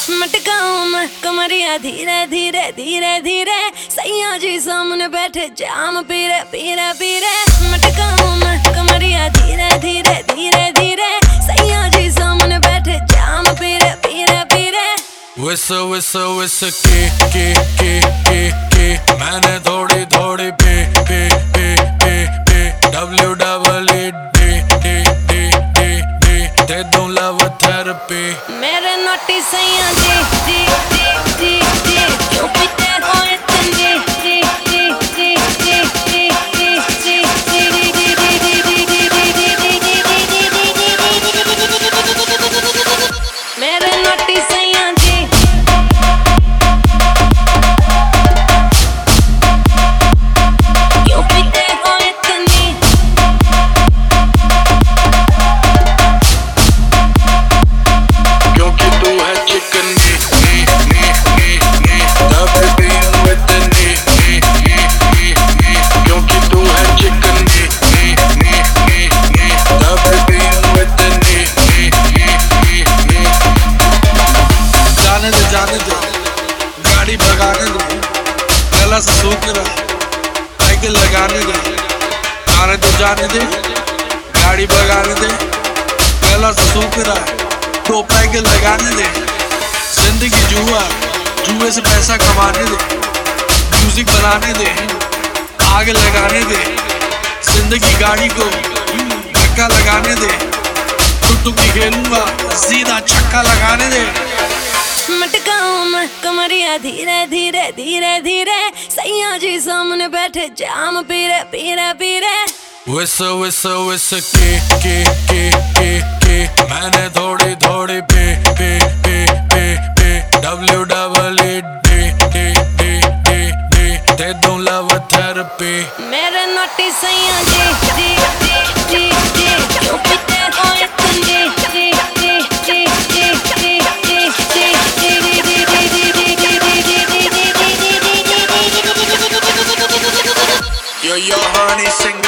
मटकाऊं मैं कमरिया धीरे धीरे धीरे धीरे, सैया जी सामने बैठे जाम पीरे पीरे पीरे। मटकाऊं मैं कमरिया धीरे धीरे धीरे धीरे, सैया जी सामने बैठे जाम पीरे पीरे पीरे। विस के मैंने थोड़ी थोड़ी पे दे दूं लव थेरेपी। मेरे नोटी सैया जी जी जी जी जी, क्यों पीते हो इतनी जी जी जी जी जी जी जी। मेरे नोटी सैया जी क्यों पीते हो इतनी, क्योंकि तू है चिकन क्योंकि तू है चिकन जाने दे गाड़ी भगाने दे, गला से सूख रहा साइकिल लगाने दे। जाने दे गाड़ी भगाने दे, गला से सूख रहा तो पैकेज लगाने दे। जिंदगी जुआ, जुए से पैसा कमाने दे, म्यूजिक बनाने दे, आग लगाने दे। जिंदगी गाड़ी को धक्का लगाने दे, टुक खेलूंगा सीधा छक्का लगाने दे। मटकाऊं मैं कमरिया धीरे धीरे धीरे धीरे, सैया जी सामने बैठे जाम पीरे पीरे पीरे। विस के मैंने थोड़ी थोड़ी पे दे दूं लव थेरेपी। मेरे नोटी सैया जी जी जी जी जी, क्यों पीते हो इतनी जी जी जी जी जी Yo, honey, sing